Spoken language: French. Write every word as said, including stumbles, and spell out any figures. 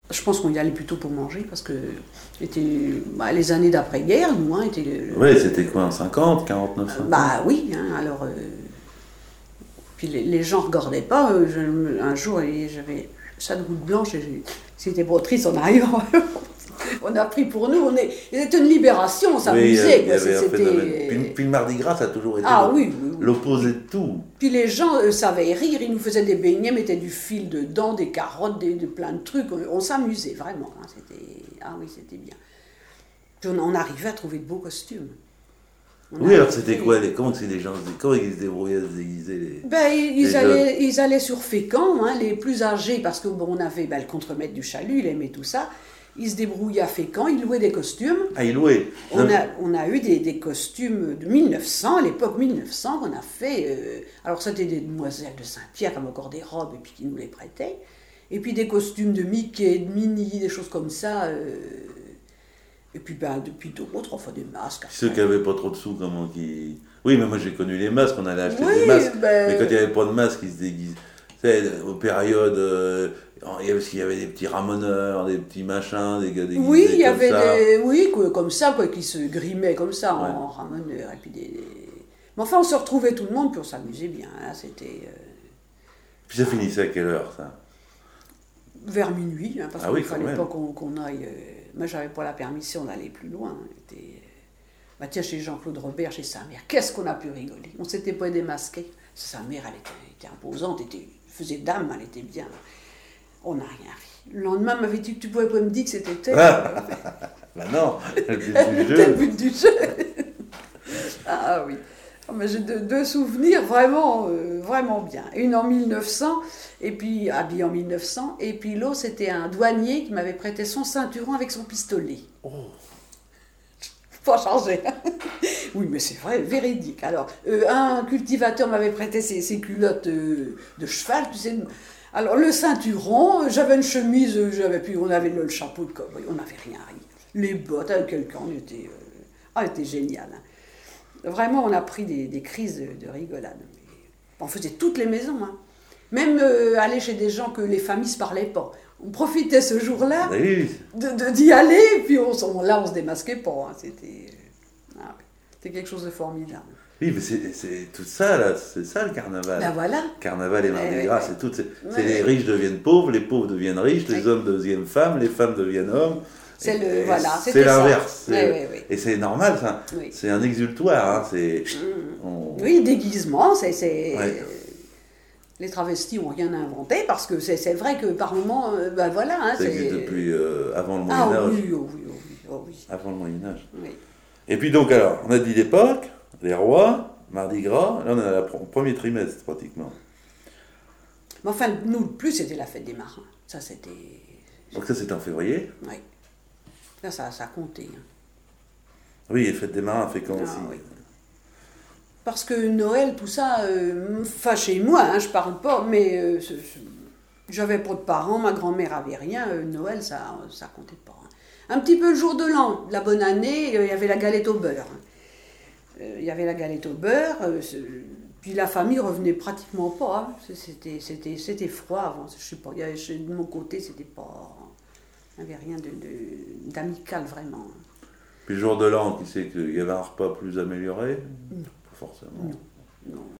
Je pense qu'on y allait plutôt pour manger, parce que c'était, bah, les années d'après-guerre, nous, hein, étaient... Le, oui, c'était quoi, en cinquante, quarante-neuf, cinquante? Bah oui, hein, alors... Euh, puis les, les gens ne regardaient pas. Euh, je, un jour, j'avais ça de goutte blanche, et c'était pas triste en arrivant. On a pris pour nous, on est, c'était une libération, on s'amusait. Oui, c'était... puis, puis le Mardi Gras, ça a toujours été ah, oui, oui, oui. l'opposé de tout. Puis les gens euh, savaient rire, ils nous faisaient des beignets, mettaient du fil dedans, des carottes, des, de plein de trucs. On, on s'amusait vraiment. Hein, c'était, ah oui, c'était bien. Puis on, on arrivait à trouver de beaux costumes. On oui, alors c'était quoi les, comment, les gens, comment ils se débrouillaient à se déguiser les, ben, ils, les allaient, ils allaient sur Fécamp, hein, les plus âgés, parce qu'on bon, avait ben, le contremaître du chalut, il aimait tout ça. Ils se débrouillaient à Fécamp, ils louaient des costumes. Ah, ils louaient. On a, on a eu des, des costumes de mille neuf cents, à l'époque mille neuf cents, qu'on a fait. Euh, alors, c'était des demoiselles de Saint-Pierre, qui avaient encore des robes, et puis qui nous les prêtaient. Et puis des costumes de Mickey, de Minnie, des choses comme ça. Euh, et puis, ben, depuis d'autres, enfin des masques. Après. Ceux qui n'avaient pas trop de sous, comment qui. Oui, mais moi j'ai connu les masques, on allait acheter oui, des masques. Ben... Mais quand il n'y avait pas de masques, ils se déguisaient. Tu sais, aux périodes. Euh, il y avait, il y avait des petits ramoneurs, des petits machins, des gars déguisés. Oui, il y comme avait ça. des. Oui, comme ça, quoi, qui se grimaient comme ça ouais. en ramoneurs. Et puis des, des... Mais enfin, on se retrouvait tout le monde, puis on s'amusait bien. Hein, c'était. Euh... Puis ça finissait à quelle heure, ça? Vers minuit, hein, parce ah qu'il oui, ne fallait pas qu'on, qu'on aille. Euh... Moi, j'avais pas la permission d'aller plus loin. Était... Bah, tiens, chez Jean-Claude Robert, chez sa mère, qu'est-ce qu'on a pu rigoler? On s'était pas démasqué. Sa mère, elle était, était imposante, était, faisait dame, elle était bien. On n'a rien ri. Le lendemain, elle m'avait dit que tu pouvais pas me dire que c'était elle. Ah bah non, le but du jeu. Le but du jeu. Ah oui. Mais j'ai deux, deux souvenirs vraiment, euh, vraiment bien. Une en mille neuf cents, et puis habillée en mille neuf cents, et puis l'autre, c'était un douanier qui m'avait prêté son ceinturon avec son pistolet. Oh. Pas changé. Oui, mais c'est vrai, véridique. Alors, euh, un cultivateur m'avait prêté ses, ses culottes euh, de cheval, tu sais. Alors, le ceinturon, j'avais une chemise, j'avais puis on avait le, le chapeau de cowboy, on n'avait rien ri. Les bottes, avec quelqu'un, on était, euh, ah, était génial. Hein. Vraiment, on a pris des, des crises de, de rigolade. On faisait toutes les maisons, hein. Même euh, aller chez des gens que les familles ne se parlaient pas. On profitait ce jour-là oui. de, de, d'y aller, et puis on, on, là, on ne se démasquait pas. Hein. C'était, ah, c'était quelque chose de formidable. Oui, mais c'est, c'est tout ça, là, c'est ça le carnaval. Ben voilà. Carnaval et Mardi ouais, Gras, ouais. c'est tout. C'est, ouais, c'est les ouais. riches deviennent pauvres, les pauvres deviennent riches, les ouais. hommes deviennent femmes, les femmes deviennent hommes. C'est, et, le, et voilà, c'est l'inverse. C'est, ouais, ouais, ouais. Et c'est normal, ça. Oui. C'est un exultoire. Hein, c'est, mmh. on... Oui, déguisement, c'est... c'est... Ouais. Les travestis n'ont rien inventé, parce que c'est, c'est vrai que par moment, euh, ben voilà... Hein, ça c'est... existe depuis euh, avant le Moyen-Âge. Ah oui, oh oui, oh oui, oh oui. Avant le Moyen-Âge. Oui. Et puis donc, alors, on a dit l'époque, les rois, Mardi Gras, là on est à la pr- premier trimestre pratiquement. Mais enfin, nous, le plus, c'était la fête des marins. Ça, c'était... Donc ça, c'était en février. Oui. Là, ça, ça comptait. Hein. Oui, et fête des marins, fait quand Ah, aussi. oui. Parce que Noël, tout ça, euh, enfin chez moi, hein, je parle pas, mais euh, je, je, j'avais pas de parents, ma grand-mère avait rien, euh, Noël, ça, ça comptait pas. Hein. Un petit peu le jour de l'an, la bonne année, il euh, y avait la galette au beurre. Il euh, y avait la galette au beurre, euh, puis la famille revenait pratiquement pas. Hein. C'était, c'était, c'était froid avant, je sais pas, y avait, de mon côté, c'était pas... Il n'y avait rien de, de, d'amical vraiment. Puis le jour de l'an, qui sait qu'il y avait un repas plus amélioré? Non. Pas forcément. Non, non.